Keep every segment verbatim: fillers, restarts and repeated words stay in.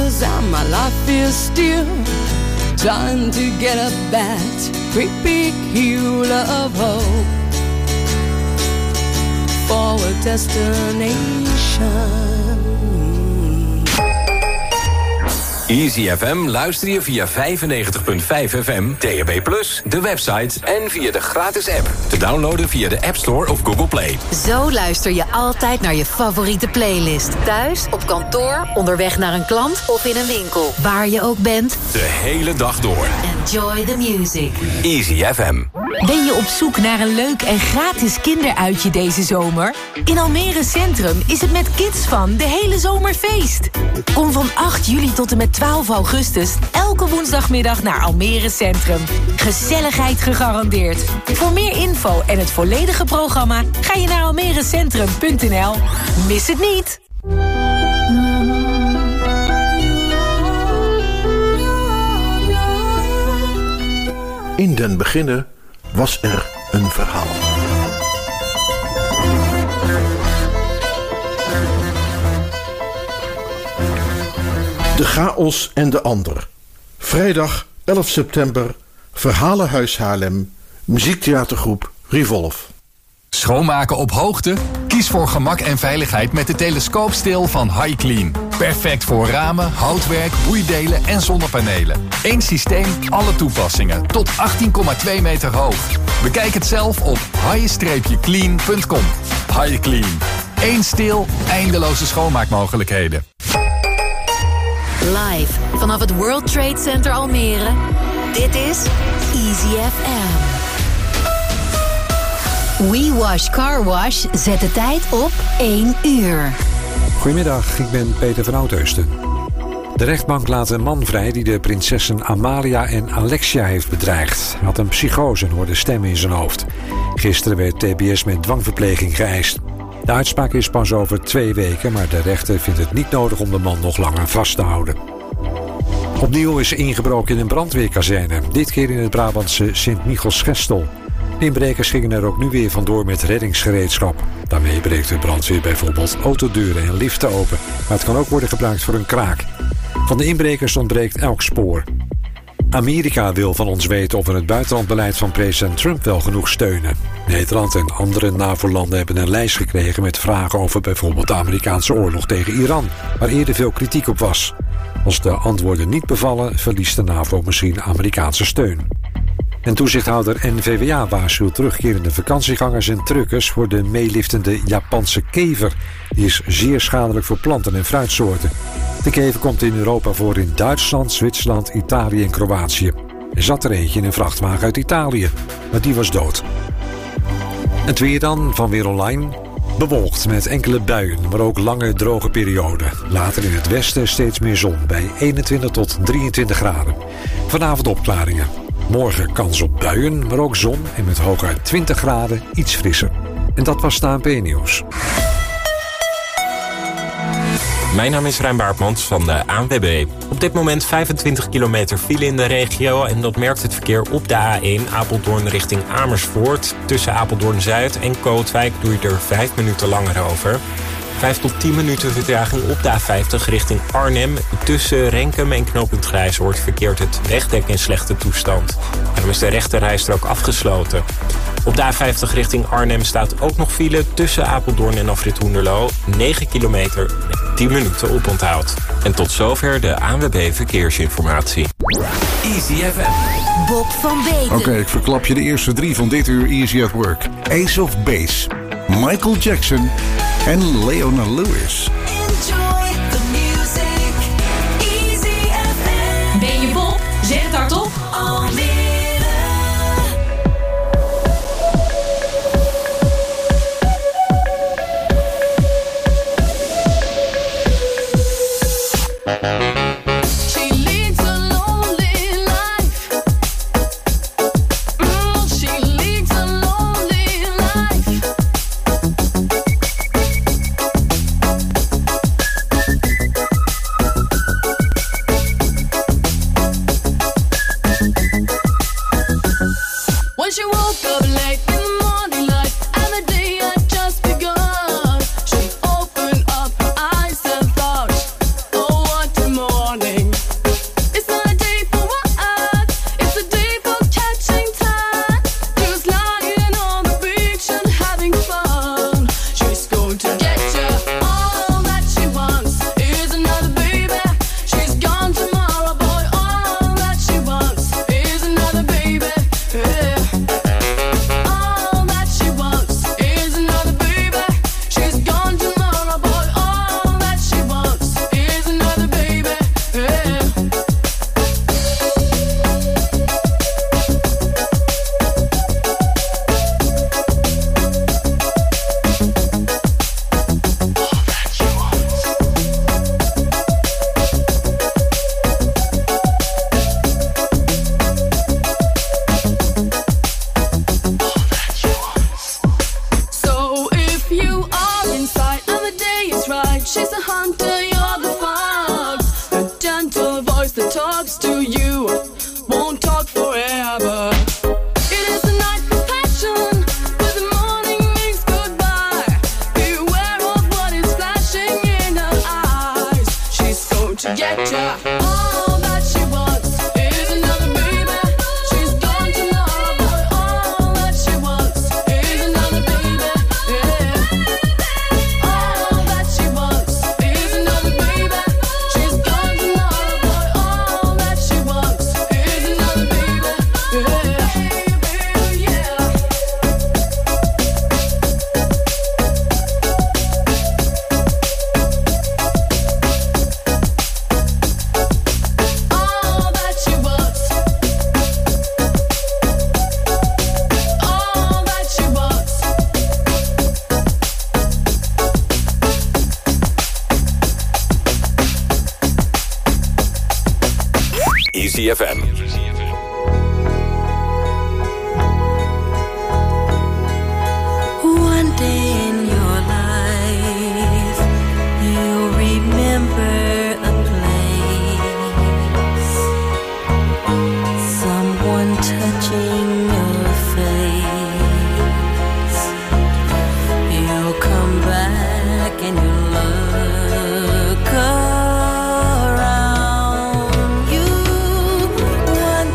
'cause I'm, my life is still trying to get up that great big hill of hope for a destination. Easy F M luister je via vijfennegentig komma vijf F M, D A B plus, de website en via de gratis app. Te downloaden via de App Store of Google Play. Zo luister je altijd naar je favoriete playlist. Thuis, op kantoor, onderweg naar een klant of in een winkel. Waar je ook bent. De hele dag door. Enjoy the music. Easy F M. Ben je op zoek naar een leuk en gratis kinderuitje deze zomer? In Almere Centrum is het met Kids Fun de hele zomer feest. Kom van acht juli tot en met twaalf augustus elke woensdagmiddag naar Almere Centrum. Gezelligheid gegarandeerd. Voor meer info en het volledige programma ga je naar almerecentrum punt n l. Mis het niet! In den beginne was er een verhaal. De chaos en de ander. Vrijdag elf september, Verhalenhuis Haarlem, muziektheatergroep Revolve. Schoonmaken op hoogte? Kies voor gemak en veiligheid met de telescoopsteel van HiClean. Perfect voor ramen, houtwerk, boeidelen en zonnepanelen. Eén systeem, alle toepassingen. Tot achttien komma twee meter hoog. Bekijk het zelf op hi clean punt com. HiClean. Eén steel, eindeloze schoonmaakmogelijkheden. Live vanaf het World Trade Center Almere. Dit is Easy F M. We Wash Car Wash zet de tijd op één uur. Goedemiddag, ik ben Peter van Oudheusden. De rechtbank laat een man vrij die de prinsessen Amalia en Alexia heeft bedreigd. Hij had een psychose en hoorde stemmen in zijn hoofd. Gisteren werd T B S met dwangverpleging geëist. De uitspraak is pas over twee weken, maar de rechter vindt het niet nodig om de man nog langer vast te houden. Opnieuw is ingebroken in een brandweerkazerne, dit keer in het Brabantse Sint-Michels-Gestel. De inbrekers gingen er ook nu weer vandoor met reddingsgereedschap. Daarmee breekt de brandweer bijvoorbeeld autodeuren en liften open, maar het kan ook worden gebruikt voor een kraak. Van de inbrekers ontbreekt elk spoor. Amerika wil van ons weten of we het buitenlandbeleid van president Trump wel genoeg steunen. Nederland en andere NAVO-landen hebben een lijst gekregen met vragen over bijvoorbeeld de Amerikaanse oorlog tegen Iran, waar eerder veel kritiek op was. Als de antwoorden niet bevallen, verliest de NAVO misschien Amerikaanse steun. En toezichthouder N V W A waarschuwt terugkerende vakantiegangers en truckers voor de meeliftende Japanse kever. Die is zeer schadelijk voor planten en fruitsoorten. De kever komt in Europa voor in Duitsland, Zwitserland, Italië en Kroatië. Er zat er eentje in een vrachtwagen uit Italië, maar die was dood. Het weer dan, van Weer Online. Bewolkt met enkele buien, maar ook lange droge perioden. Later in het westen steeds meer zon bij eenentwintig tot drieëntwintig graden. Vanavond opklaringen. Morgen kans op buien, maar ook zon en met hooguit twintig graden iets frisser. En dat was het A N P-nieuws. Mijn naam is Rijn Baartmans van de A N W B. Op dit moment vijfentwintig kilometer file in de regio en dat merkt het verkeer op de A één Apeldoorn richting Amersfoort. Tussen Apeldoorn-Zuid en Kootwijk doe je er vijf minuten langer over. vijf tot tien minuten vertraging op de A vijftig richting Arnhem. Tussen Renkum en knooppunt Grijsoord verkeert het wegdek in slechte toestand. Daarom is de rechterrijstrook afgesloten. Op de A vijftig richting Arnhem staat ook nog file tussen Apeldoorn en Afrit Hoenderloo. negen kilometer met tien minuten oponthoud. En tot zover de A N W B Verkeersinformatie. Easy F M. Bob van Weten. Oké, okay, ik verklap je de eerste drie van dit uur Easy at Work. Ace of Base, Michael Jackson en Leona Lewis. Enjoy the music. Easy F M. Ben je Bob? Zeg het hardop. Almere. gentle voice that talks to you won't talk forever. It is the night for passion, but the morning means goodbye. Beware of what is flashing in her eyes. She's going to get ya. All that she wants is another baby. She's gone to love, but all that she wants is another baby. Yeah. All that she wants is another baby. She's gone to love, but all that she wants is another baby. Yeah. Yeah. All that she wants. All that she wants. Easy F M. One day in your life, you'll remember a place, someone touching your face. You'll come back and you'll look around you. One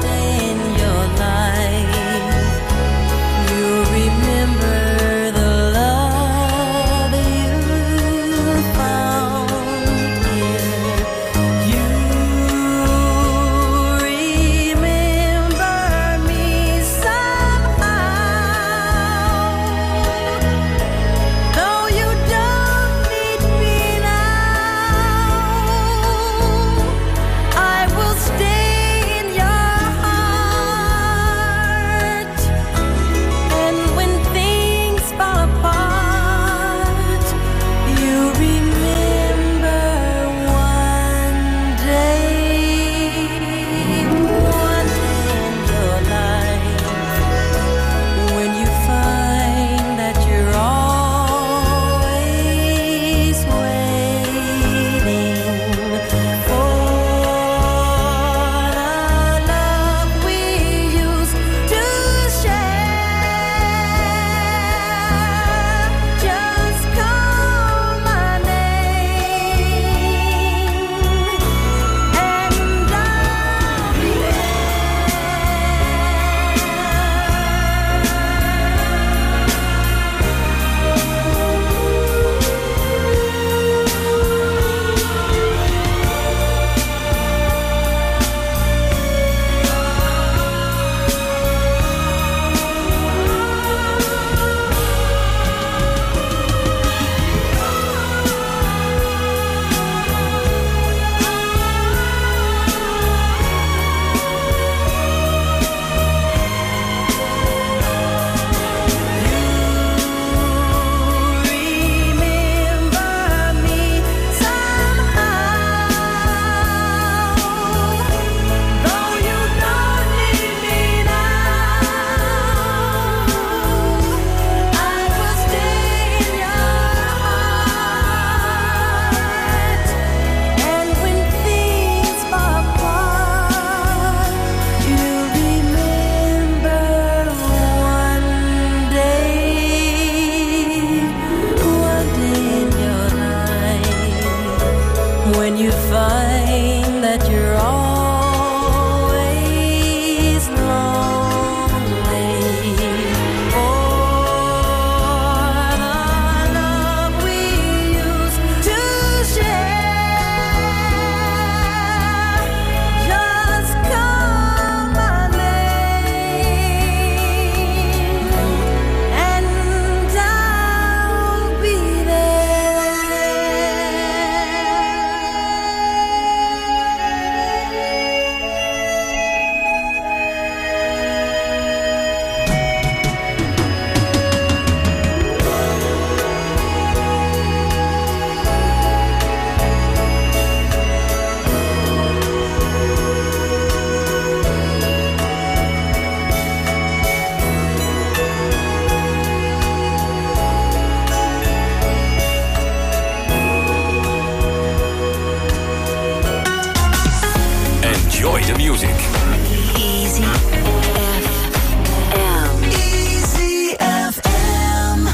Enjoy the music. Easy F M. Easy F M.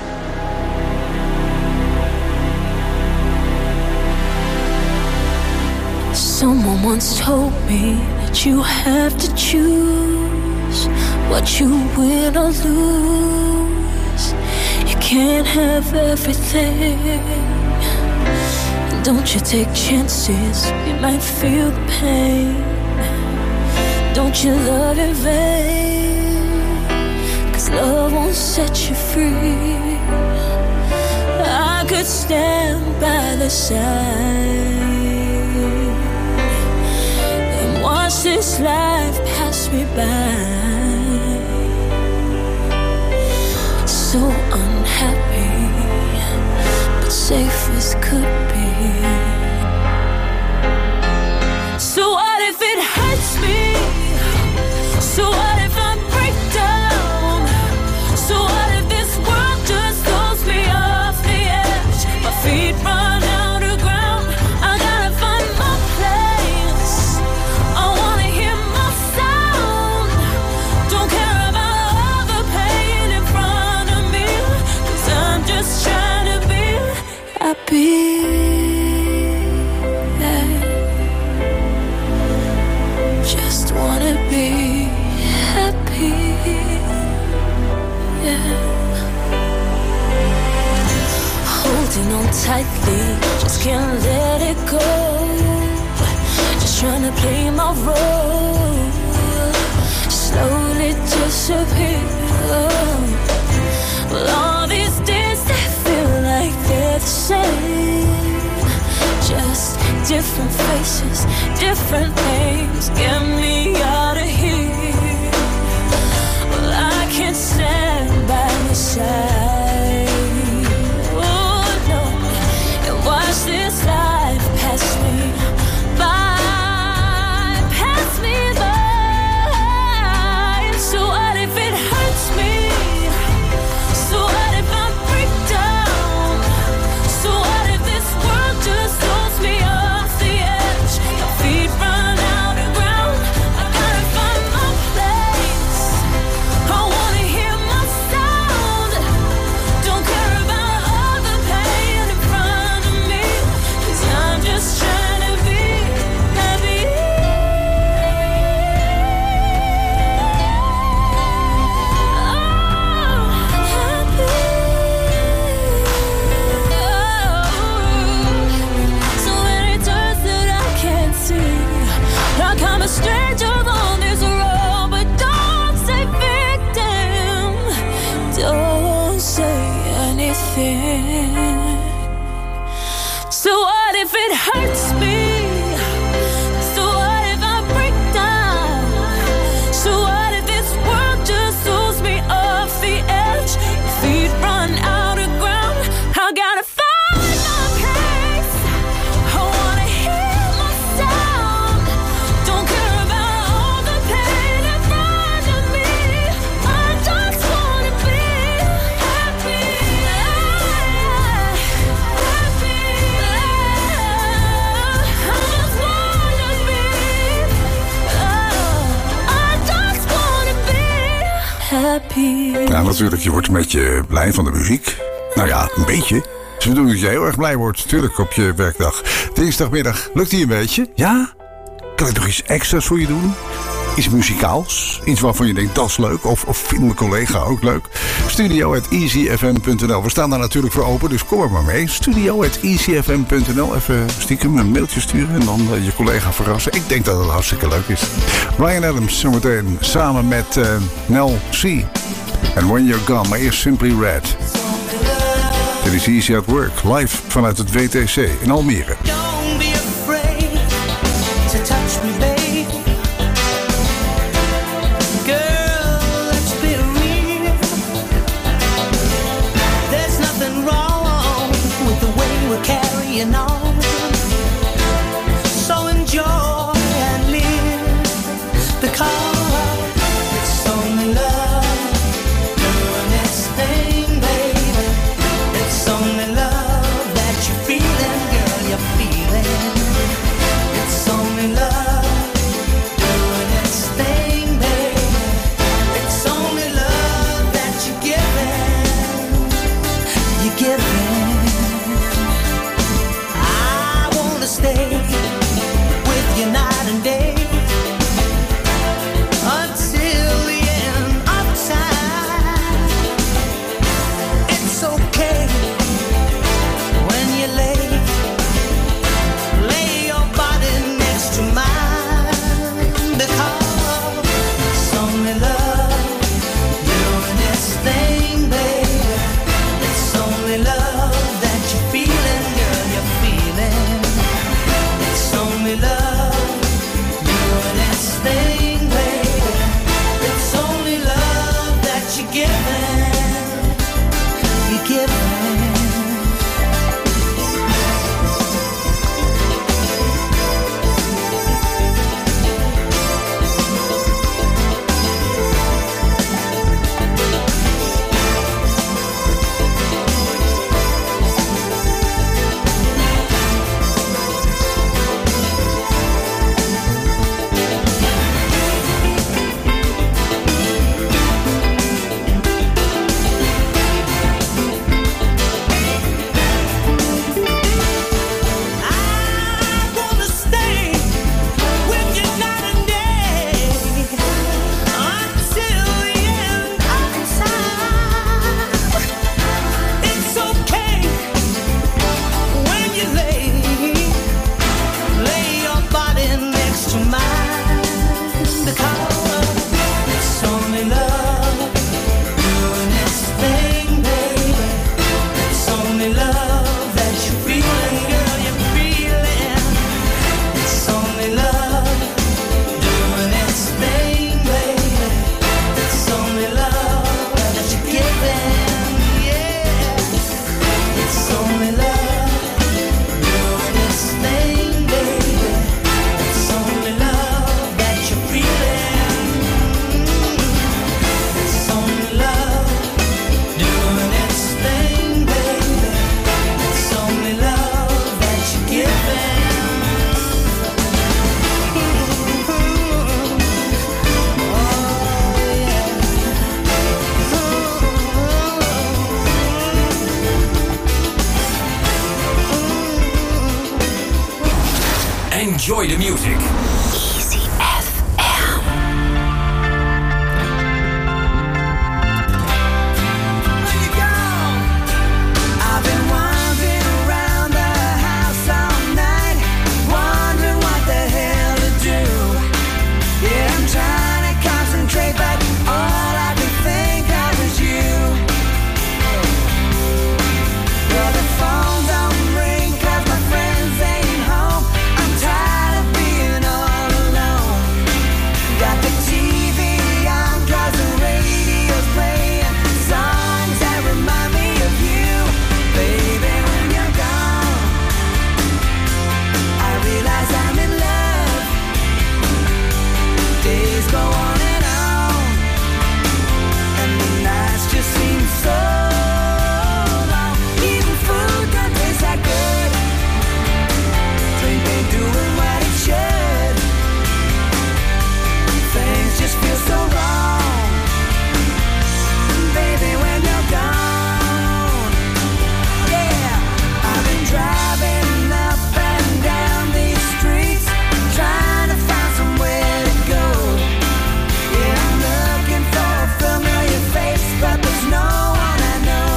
Someone once told me that you have to choose what you win or lose. You can't have everything. Don't you take chances, you might feel the pain. Don't you love in vain, 'cause love won't set you free. I could stand by the side and watch this life pass me by. So unhappy, but safe as could be. So what if it hurts me? So what if I break down? So what if this world just throws me off the edge? My feet run out of ground. I gotta find my place. I wanna hear my sound. Don't care about all the pain in front of me, 'cause I'm just trying to be happy. Just wanna be happy, yeah. Holding on tightly, just can't let it go. Just trying to play my role, slowly disappear. Well, all these days they feel like they're the same. Just different faces, different names. Get me out of here. Well, I can't stand by your side. Oh no, and watch this life pass me by, pass me by. So what if it hurts me? So what if I break down? So what if this world just throws me off the edge? My feet run out of ground. I gotta find my place. I wanna hear my sound. Don't care about all the pain in front of me, 'cause I'm just trying to be happy. So many turns that I can't see, like I'm a stranger on this road. But don't say victim, don't say anything. So what if it hurts me? So what if I break down? So what if this world just throws me off the edge? Feet run out of ground. I gotta find my place. I wanna hear my sound. Don't care about all the pain in front of me. I just wanna be happy. Happy. I just wanna be. Oh, I just wanna be happy. Ja, natuurlijk, je wordt een beetje blij van de muziek. Nou ja, een beetje. Ze bedoelen dat je heel erg blij wordt, natuurlijk, op je werkdag. Dinsdagmiddag, lukt die een beetje? Ja? Kan ik nog iets extra's voor je doen? Iets muzikaals? Iets waarvan je denkt, dat is leuk? Of, of vindt mijn collega ook leuk? studio at easy f m punt n l. We staan daar natuurlijk voor open, dus kom er maar mee. studio at easy f m punt n l. Even stiekem een mailtje sturen en dan uh, je collega verrassen. Ik denk dat het hartstikke leuk is. Ryan Adams zometeen samen met uh, Nell C. En When You're Gone, maar eerst Simply Red. Dit is Easy at Work, live vanuit het W T C in Almere. Don't be afraid to touch me, babe. Girl, let's be real. There's nothing wrong with the way we're carrying on. So enjoy and live, because it's only love doing its thing, baby. It's only love that you're feeling, girl, you're feeling. It's only love Enjoy the music. Easy F M. I've been wandering around the house all night, wondering what the hell to do. Yeah, I'm trying to concentrate, but all I could think of is you. Well, the phone don't ring 'cause my friends ain't home. I'm tired of being all alone. Got the T V on 'cause the radio's playing songs that remind me of you. Baby, when you're gone, I realize I'm in love. Days go on and on, and the nights just seem so long. Even food don't taste that good. Drink ain't doing what it should. Things just feel so wrong. Baby, when you're gone, yeah. I've been driving up and down these streets, trying to find somewhere to go. Yeah, I'm looking for a familiar face, but there's no one I know.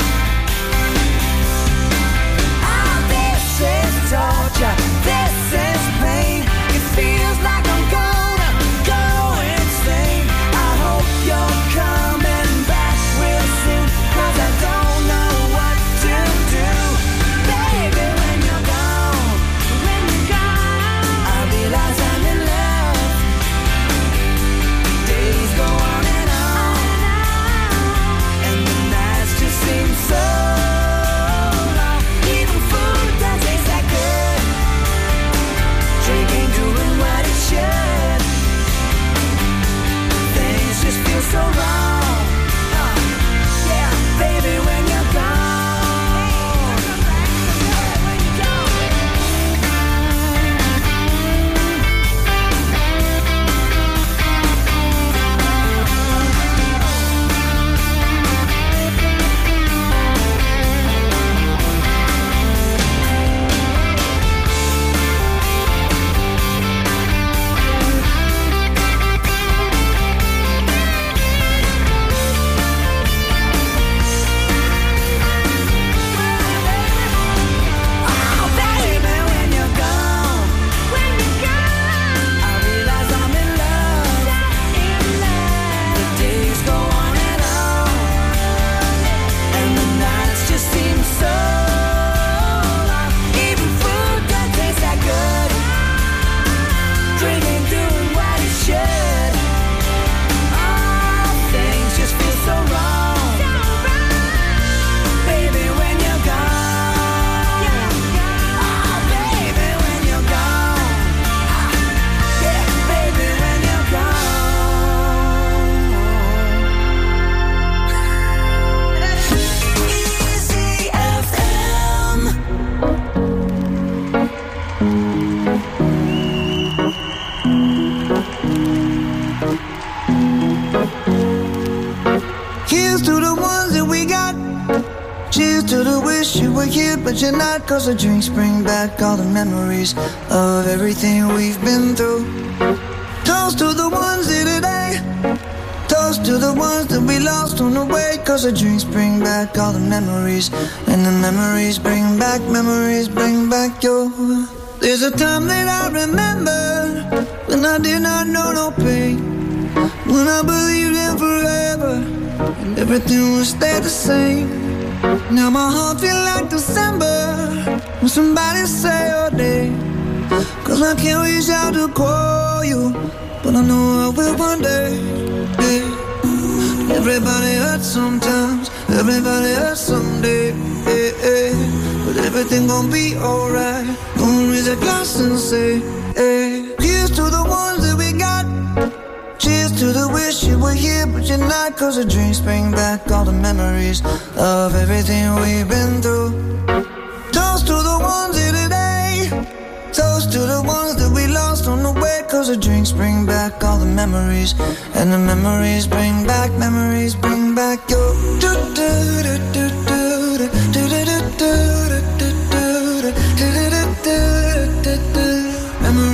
Oh, this is torture, this is pain. It feels like I'm gonna go insane. I hope you're coming back real soon, 'cause I don't know what to do. Baby, when you're gone, when you're gone, I realize I'm in love. Days go on and on, and the nights just seem so long. Even food that tastes that good. Drink ain't doing what it should. Things just feel so wrong. Uh, yeah, baby, when you're gone. When you're gone. Oh, baby, when you're gone, when you're gone, I realize I'm in love. The days go on and on, and the nights just seem so long. Even food that tastes that good. Drink ain't doing what it should. Oh, things just feel so wrong. Baby, when you're gone. Oh, baby, when you're gone. Yeah, baby, when you're gone. Easy F M. Here's to the ones that we got. Cheers to the wish you were here, but you're not. 'Cause the drinks bring back all the memories of everything we've been through. Toast to the ones here today. Toast to the ones that we lost on the way. 'Cause the drinks bring back all the memories, and the memories bring back, memories bring back your. There's a time that I remember when I did not know no pain, when I believed in forever and everything would stay the same. Now my heart feel like December when somebody say your name. 'Cause I can't reach out to call you, but I know I will one day. Yeah. Everybody hurts sometimes, everybody hurts someday. Yeah, yeah. But everything gon' be alright. Gonna raise a glass and say, hey. Here's to the ones that we got. Cheers to the wish you were here, but you're not. 'Cause the drinks bring back all the memories of everything we've been through. Toast to the ones here today. Toast to the ones that we lost on the way. 'Cause the drinks bring back all the memories, and the memories bring back, memories bring back your. Memories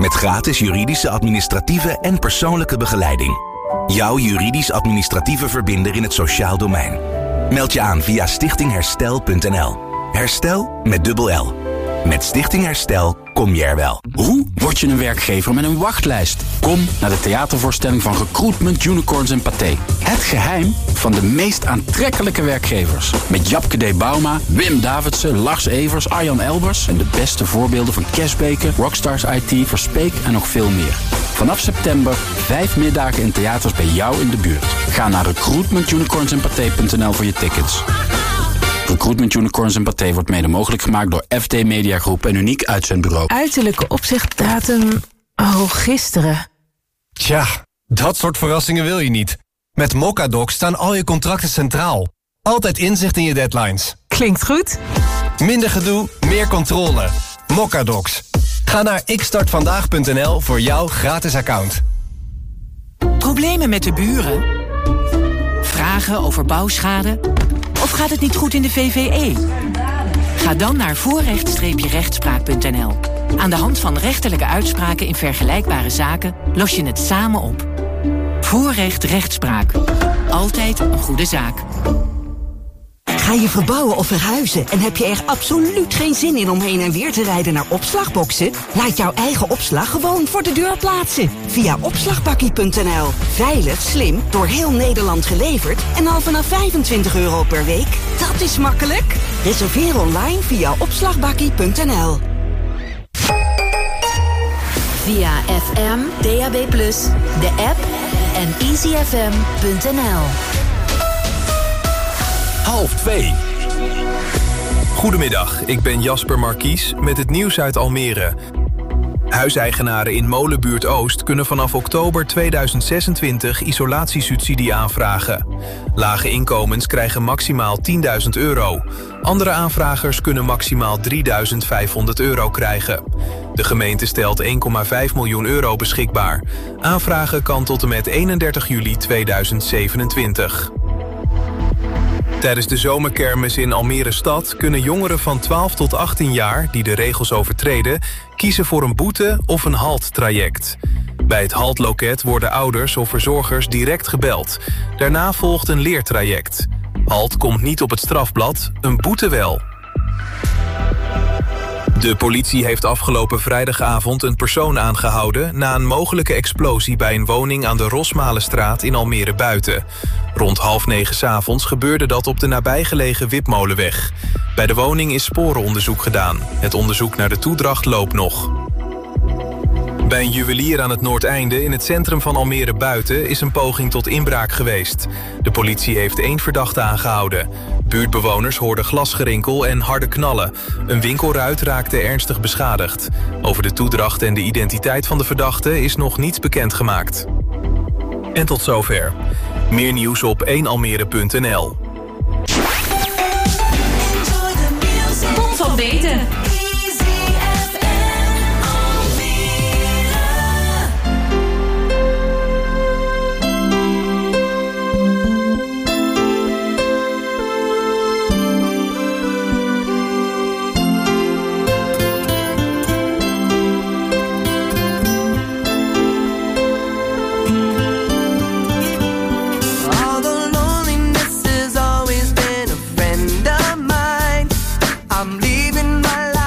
Met gratis juridische, administratieve en persoonlijke begeleiding. Jouw juridisch-administratieve verbinder in het sociaal domein. Meld je aan via stichting herstel punt n l. Herstel met dubbel L. Met Stichting Herstel kom je er wel. Hoe word je een werkgever met een wachtlijst? Kom naar de theatervoorstelling van Recruitment, Unicorns en Pathé. Het geheim van de meest aantrekkelijke werkgevers. Met Japke D. Bauma, Wim Davidsen, Lars Evers, Arjan Elbers... en de beste voorbeelden van Cashbeke, Rockstars I T, Verspeek en nog veel meer. Vanaf september vijf middagen in theaters bij jou in de buurt. Ga naar recruitment unicorns en pathé punt n l voor je tickets. Recruitment Unicorns en Pathé wordt mede mogelijk gemaakt door F D Media Groep en Uniek Uitzendbureau. Uiterlijke opzichtdatum... Oh, gisteren. Tja, dat soort verrassingen wil je niet. Met Mocadoc staan al je contracten centraal. Altijd inzicht in je deadlines. Klinkt goed. Minder gedoe, meer controle. Mocadocs. Ga naar ik start vandaag punt n l voor jouw gratis account. Problemen met de buren? Vragen over bouwschade? Of gaat het niet goed in de V V E? Ga dan naar voorrecht rechtspraak punt n l. Aan de hand van rechterlijke uitspraken in vergelijkbare zaken los je het samen op. Voorrecht rechtspraak. Altijd een goede zaak. Ga je verbouwen of verhuizen en heb je er absoluut geen zin in om heen en weer te rijden naar opslagboxen? Laat jouw eigen opslag gewoon voor de deur plaatsen. Via opslagbakkie punt n l. Veilig, slim, door heel Nederland geleverd en al vanaf vijfentwintig euro per week. Dat is makkelijk. Reserveer online via opslagbakkie punt n l. Via F M, D A B plus, de app en easy f m punt n l. Half twee. Goedemiddag, ik ben Jasper Markies met het nieuws uit Almere. Huiseigenaren in Molenbuurt Oost kunnen vanaf oktober tweeduizend zesentwintig isolatiesubsidie aanvragen. Lage inkomens krijgen maximaal tienduizend euro. Andere aanvragers kunnen maximaal drieduizend vijfhonderd euro krijgen. De gemeente stelt één komma vijf miljoen euro beschikbaar. Aanvragen kan tot en met eenendertig juli tweeduizend zevenentwintig. Tijdens de zomerkermis in Almere Stad kunnen jongeren van twaalf tot achttien jaar... die de regels overtreden, kiezen voor een boete of een halttraject. Bij het haltloket worden ouders of verzorgers direct gebeld. Daarna volgt een leertraject. Halt komt niet op het strafblad, een boete wel. De politie heeft afgelopen vrijdagavond een persoon aangehouden... na een mogelijke explosie bij een woning aan de Rosmalenstraat in Almere Buiten. Rond half negen 's avonds gebeurde dat op de nabijgelegen Wipmolenweg. Bij de woning is sporenonderzoek gedaan. Het onderzoek naar de toedracht loopt nog. Bij een juwelier aan het Noordeinde in het centrum van Almere Buiten... is een poging tot inbraak geweest. De politie heeft één verdachte aangehouden. Buurtbewoners hoorden glasgerinkel en harde knallen. Een winkelruit raakte ernstig beschadigd. Over de toedracht en de identiteit van de verdachte is nog niets bekendgemaakt. En tot zover. Meer nieuws op één almere punt n l. Kom van weten. I'm leaving my life.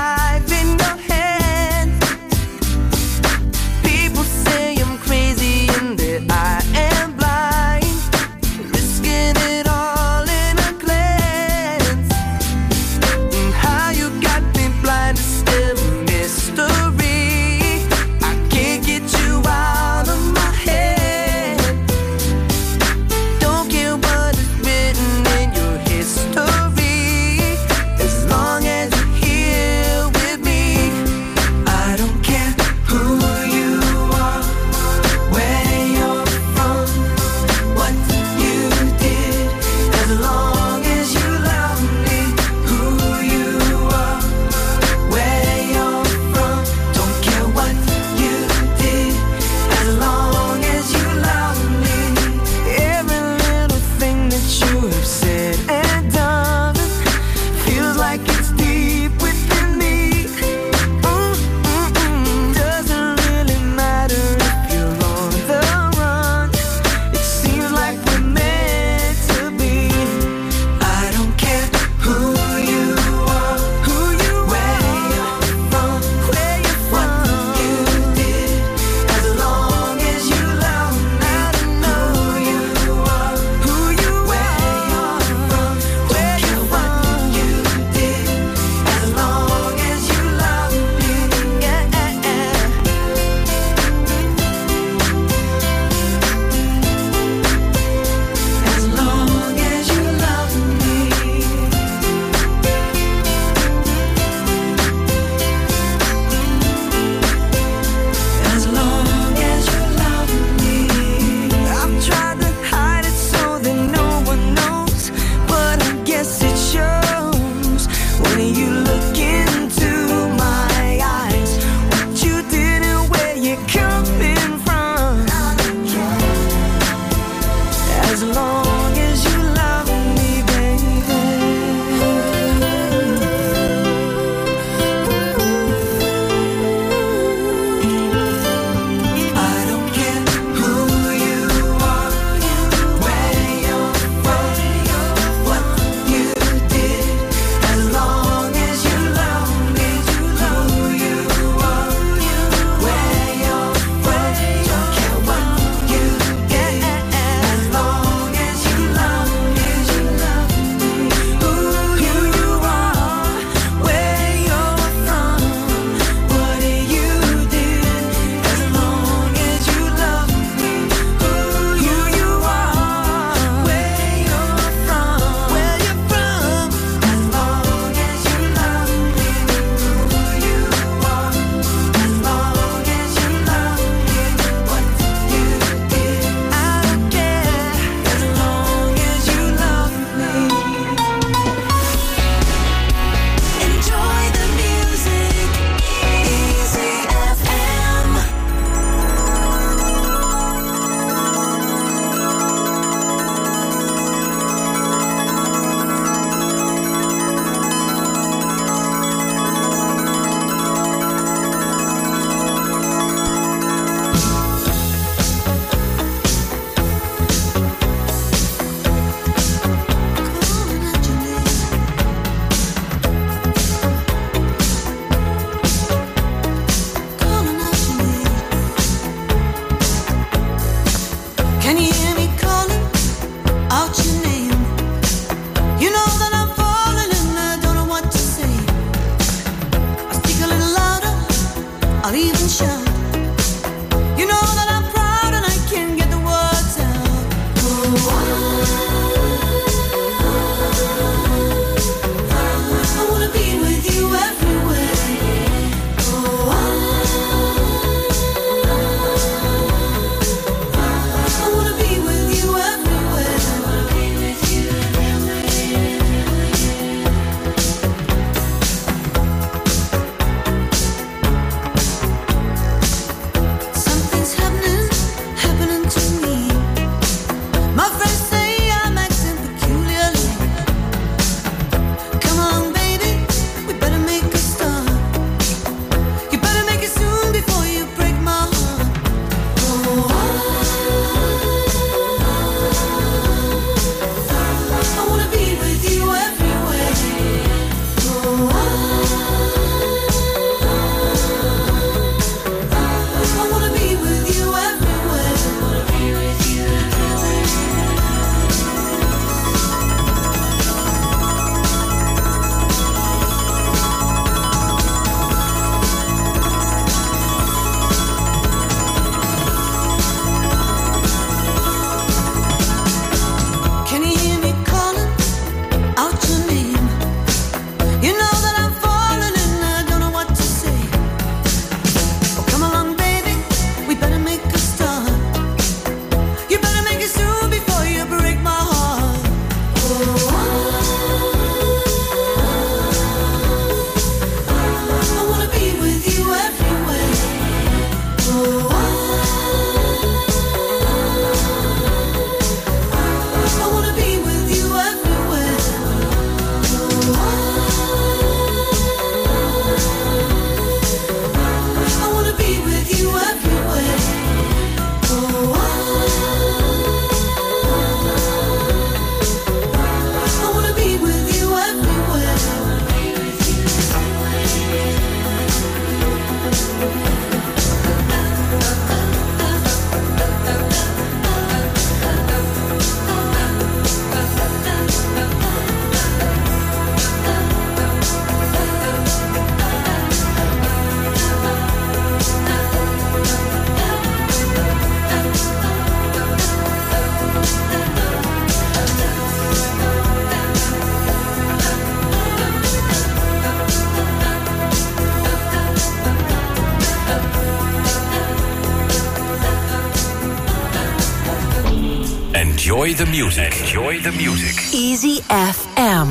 Enjoy the music. Enjoy the music. Easy F M.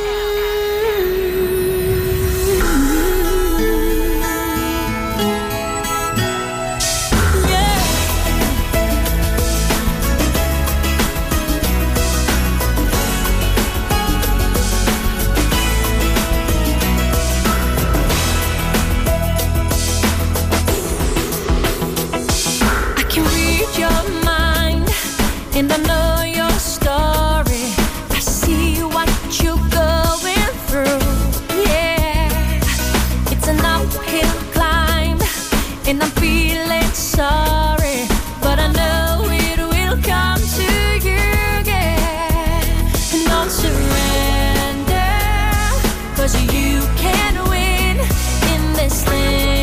And I know your story. I see what you're going through. Yeah, it's an uphill climb, and I'm feeling sorry, but I know it will come to you. Yeah, and don't surrender, 'cause you can win in this thing.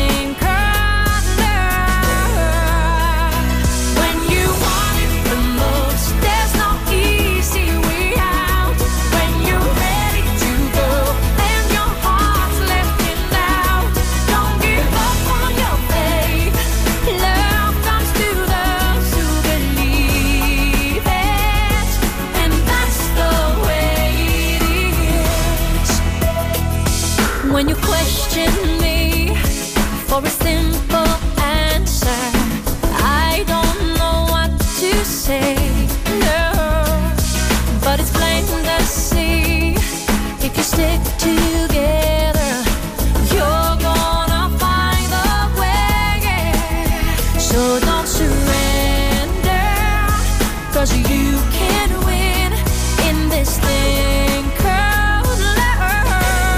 When you question me for a simple answer, I don't know what to say, no, but it's plain to see, if you stick together, you're gonna find a way, so don't surrender, 'cause you can win in this thing called love.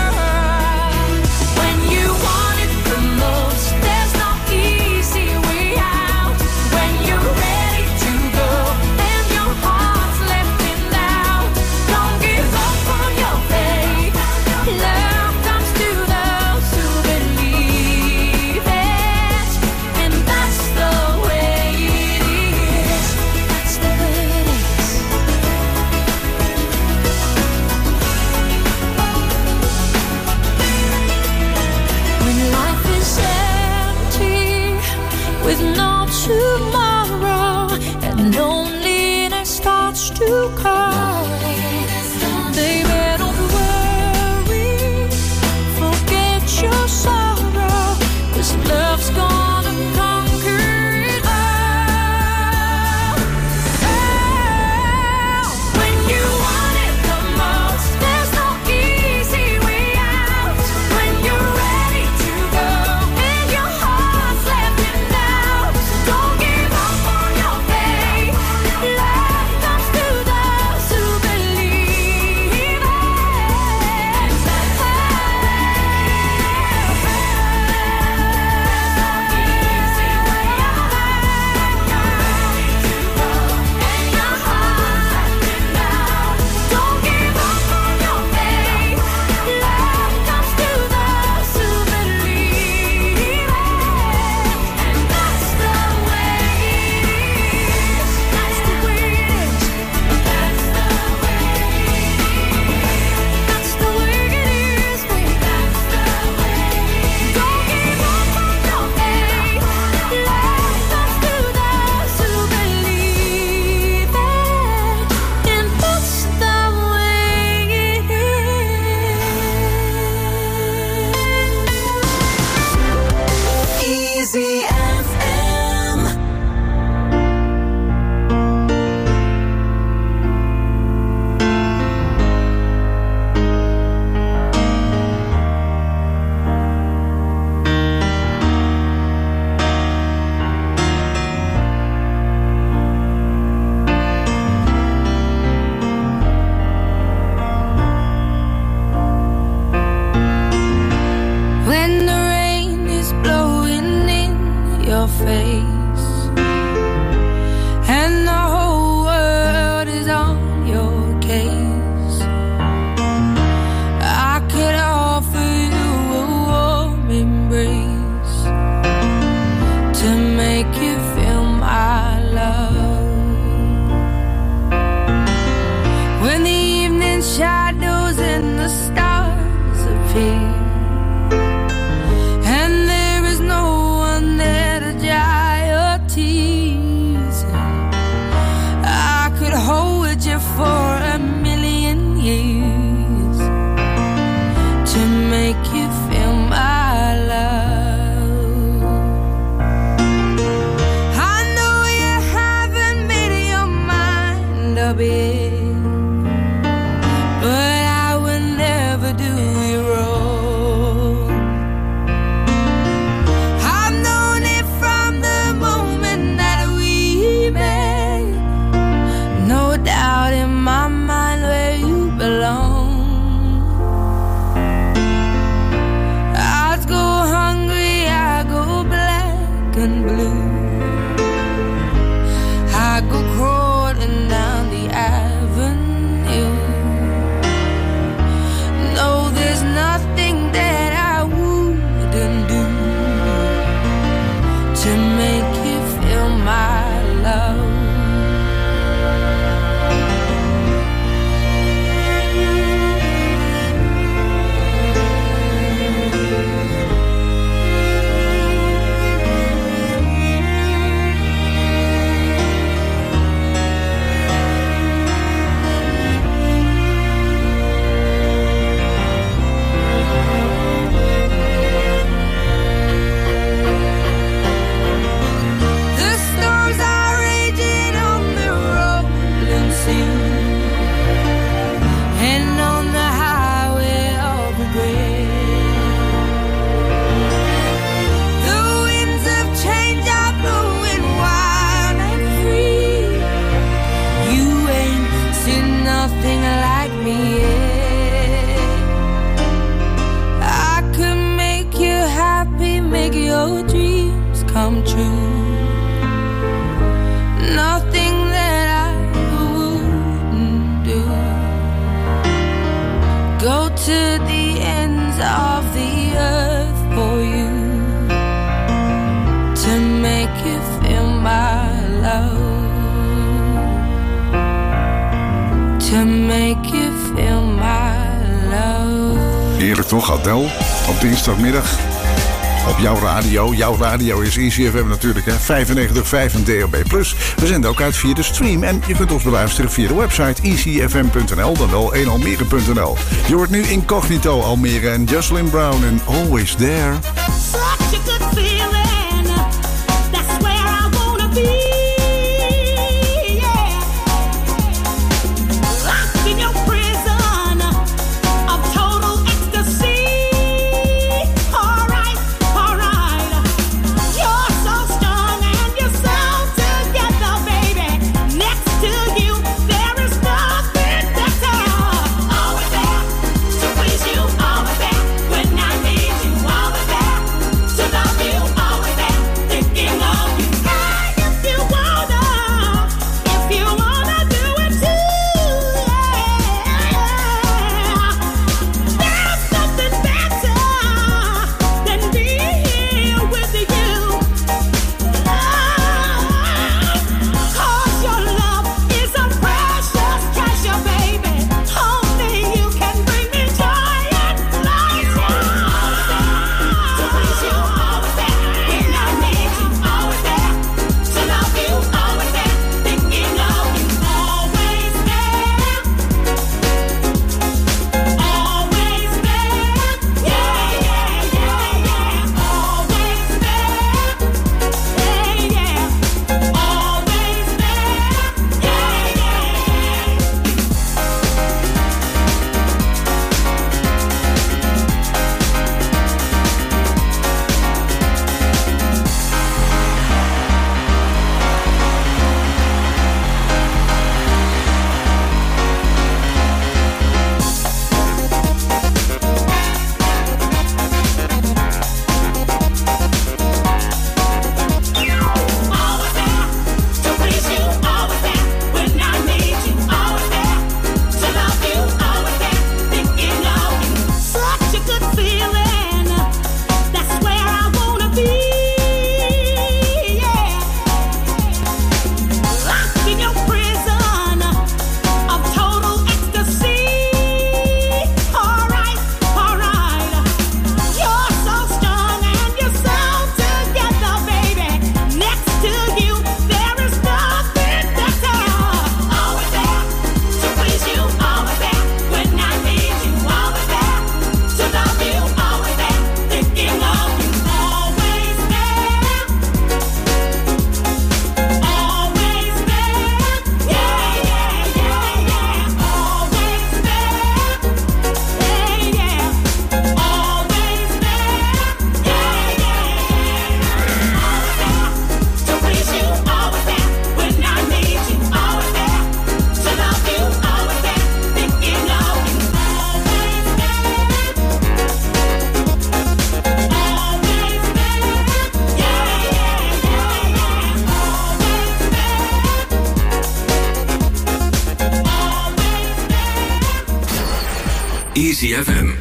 When you want it the most, there's no easy way out. When you're ready to go and your heart's left in doubt, don't give up on your faith. Love comes to those who believe it, and that's the way it is. That's the way it is. When life is empty with no tomorrow and loneliness starts to call, baby, don't worry, forget your sorrow, 'cause love's gonna conquer it all. Oh, when you want it the most, there's no easy way out. When you're ready to go and your heart's left in doubt, don't give up on your faith. Love comes to those loved you for a million years to make you feel my love. I know you haven't made your mind up yet, but I will never do you wrong. I've known it from the moment that we met. No doubt in my mind where you belong. I go hungry, I go black and blue. I go crawling down the avenue. No, there's nothing that I wouldn't do to make you feel my love. The storms are raging on the rolling sea and on the highway of regret. The winds of change are blowing wild and free. You ain't seen nothing like me yet. I could make you happy, make your dreams come true. Nothing that I wouldn't do. Go to the ends of the earth for you to make you feel my love. To make you feel my love. Heerlijk toch, Adele? Op dinsdagmiddag. Op jouw radio. Jouw radio is Easy F M natuurlijk, hè? vijfennegentig komma vijf en D A B plus. We zenden ook uit via de stream. En je kunt ons beluisteren via de website easy f m punt n l. Dan wel één almere punt n l. Je hoort nu Incognito Almere en Jocelyn Brown en Always There. Such a good feeling. That's where I wanna be. Yeah. Locked in your prison of total ecstasy. All right, all right. You're so strong and you're so together, baby. Next to you, there is nothing better. Always there to please you. Always there when I need you. Always there to Easy F M.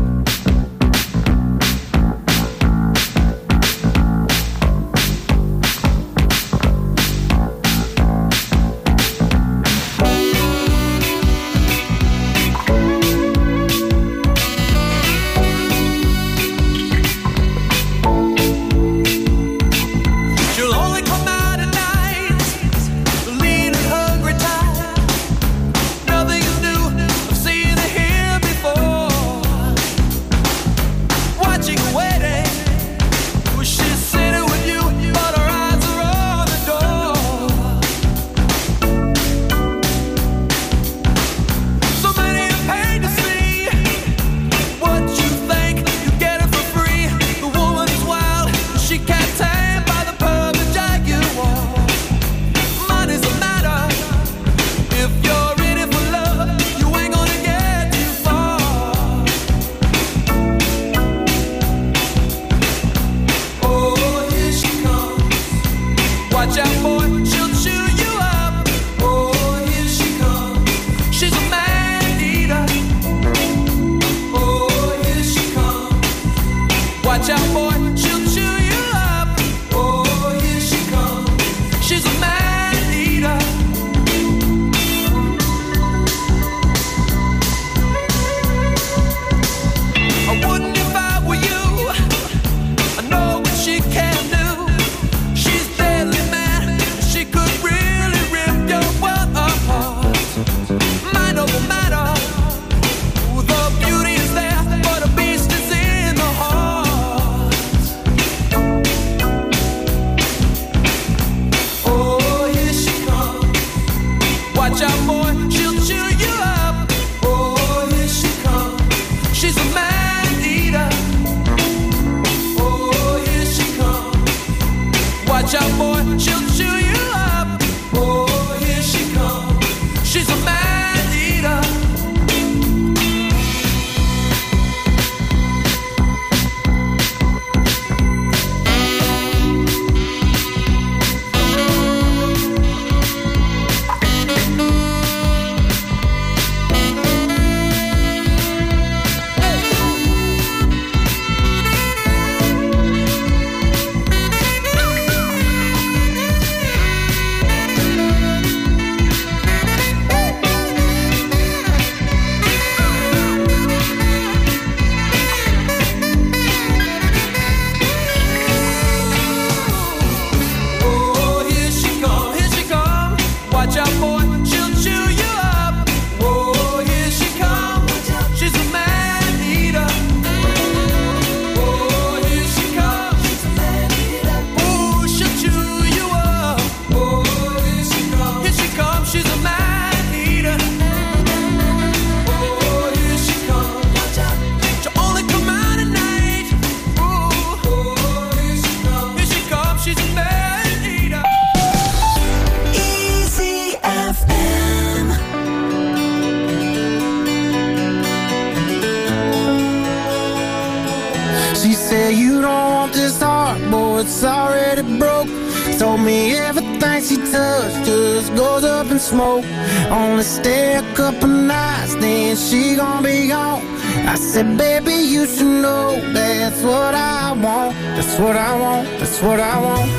Smoke, only stay a couple nights, then she gon' be gone. I said, baby, you should know that's what I want. That's what I want. That's what I want.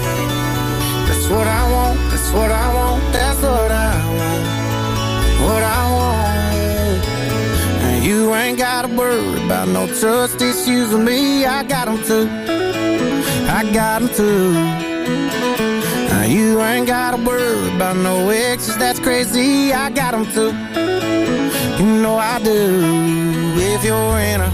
That's what I want. That's what I want. That's what I want. What I want. And you ain't gotta worry about no trust issues with me. I got them too. I got them too. You ain't gotta worry about no exes, that's crazy, I got them too. You know I do, if you're in a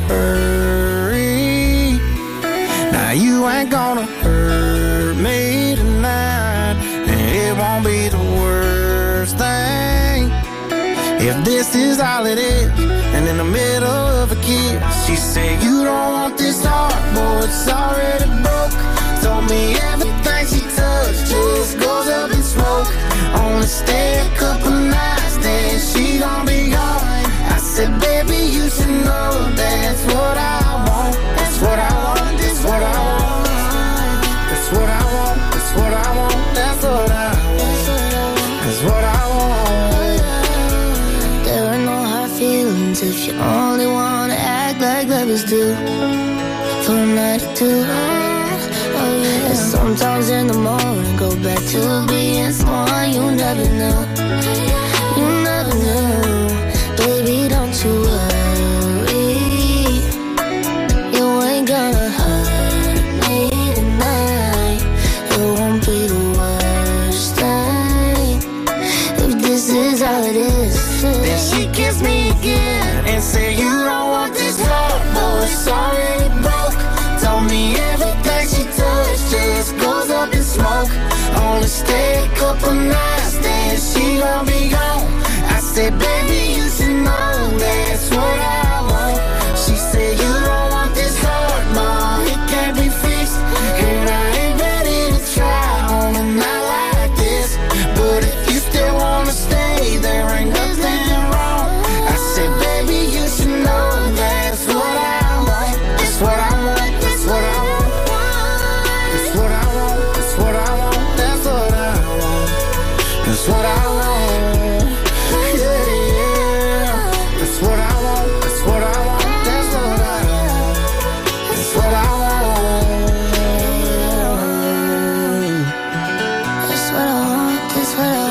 hurry. Now you ain't gonna hurt me tonight, and it won't be the worst thing if this is all it is. And in the middle of a kiss, she said, you don't want this heart, boy, it's already broke. Told me everything she touched just goes up in smoke. Only stay a couple nights, then she gon' be gone. I said, baby, you should know that's what I want. That's what I want, that's what I want. That's what I want, that's what I want. That's what I want, that's what I want. There are no hard feelings if you only want lovers do from ninety-two. Oh yeah. And sometimes in the morning go back to being someone you never knew. You never knew. Baby, don't you worry. You ain't gonna hurt me tonight. It won't be the worst thing if this is all it is. Then she kissed me again and said you don't want this love, no, it's already broke. Told me everything she touched just goes up in smoke. Only stay a couple nights, then she gon' be gone. I said, baby, you should know that's what I want. She said you don't want this heart, ma, it can't be fixed. And I ain't ready to try on a night like this. But if you still wanna stay, there ain't nothing wrong. I said, baby, you should know that's what I want. That's what I want, that's what I want. That's what I want, that's what I want. That's what I want. That's what I want. Yeah, yeah. That's what I want, that's what I want. That's what I want. That's what I want. That's what I want, that's what I want.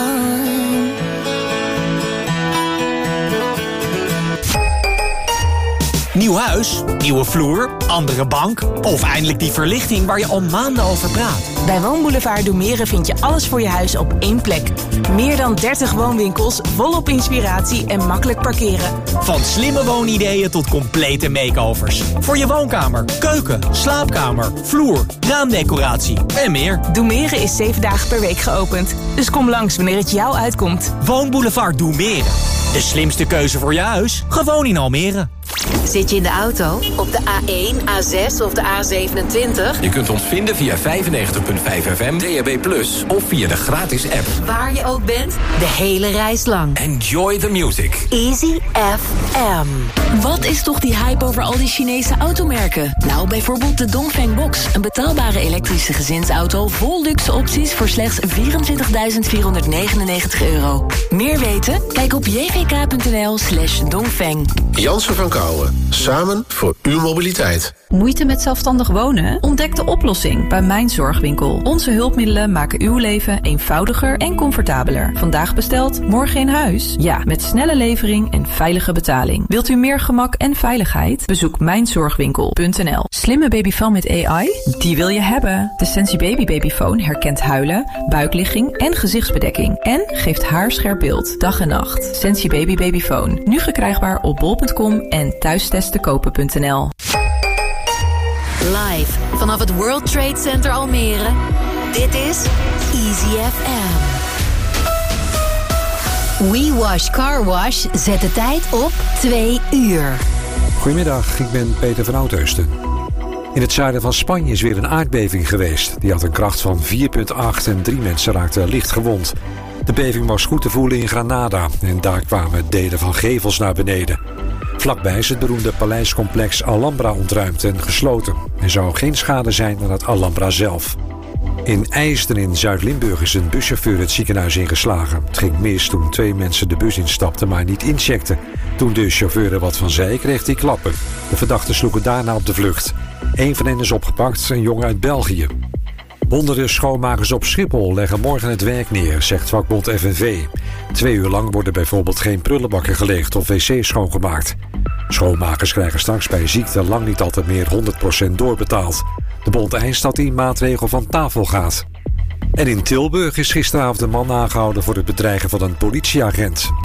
Nieuw huis, nieuwe vloer, andere bank of eindelijk die verlichting waar je al maanden over praat. Bij Woonboulevard Doemeren vind je alles voor je huis op één plek. Meer dan dertig woonwinkels, volop inspiratie en makkelijk parkeren. Van slimme woonideeën tot complete makeovers. Voor je woonkamer, keuken, slaapkamer, vloer, raamdecoratie en meer. Doemeren is zeven dagen per week geopend. Dus kom langs wanneer het jou uitkomt. Woonboulevard Doemeren. De slimste keuze voor je huis, gewoon in Almere. Zit je in de auto? Op de A één, A zes of de A zevenentwintig? Je kunt ons vinden via vijfennegentig komma vijf F M, D H B plus, of via de gratis app. Waar je ook bent, de hele reis lang. Enjoy the music. Easy F M. Wat is toch die hype over al die Chinese automerken? Nou, bijvoorbeeld de Dongfeng Box. Een betaalbare elektrische gezinsauto vol luxe opties voor slechts vierentwintigduizend vierhonderdnegenennegentig euro. Meer weten? Kijk op jvk.nl slash Dongfeng. Jansen van Kouwen. Samen voor uw mobiliteit. Moeite met zelfstandig wonen? Ontdek de oplossing bij Mijn Zorgwinkel. Onze hulpmiddelen maken uw leven eenvoudiger en comfortabeler. Vandaag besteld, morgen in huis? Ja, met snelle levering en veilige betaling. Wilt u meer gemak en veiligheid? Bezoek mijn zorgwinkel punt n l. Slimme babyfoon met A I? Die wil je hebben. De Sensi Baby Babyfoon herkent huilen, buikligging en gezichtsbedekking. En geeft haarscherp beeld, dag en nacht. Sensi Baby Babyfoon. Nu verkrijgbaar op bol punt com en thuistesttekopen punt n l. Live vanaf het World Trade Center Almere. Dit is Easy F M. We Wash Car Wash zet de tijd op twee uur. Goedemiddag, ik ben Peter van Oudheusden. In het zuiden van Spanje is weer een aardbeving geweest. Die had een kracht van vier komma acht en drie mensen raakten licht gewond. De beving was goed te voelen in Granada en daar kwamen delen van gevels naar beneden. Vlakbij is het beroemde paleiscomplex Alhambra ontruimd en gesloten. Er zou geen schade zijn aan het Alhambra zelf. In IJsden in Zuid-Limburg is een buschauffeur het ziekenhuis ingeslagen. Het ging mis toen twee mensen de bus instapten, maar niet incheckten. Toen de chauffeur er wat van zei, kreeg hij klappen. De verdachten sloegen daarna op de vlucht. Eén van hen is opgepakt, een jongen uit België. Honderden schoonmakers op Schiphol leggen morgen het werk neer, zegt vakbond F N V. Twee uur lang worden bijvoorbeeld geen prullenbakken geleegd of wc's schoongemaakt. Schoonmakers krijgen straks bij ziekte lang niet altijd meer honderd procent doorbetaald. De bond eist dat die maatregel van tafel gaat. En in Tilburg is gisteravond een man aangehouden voor het bedreigen van een politieagent.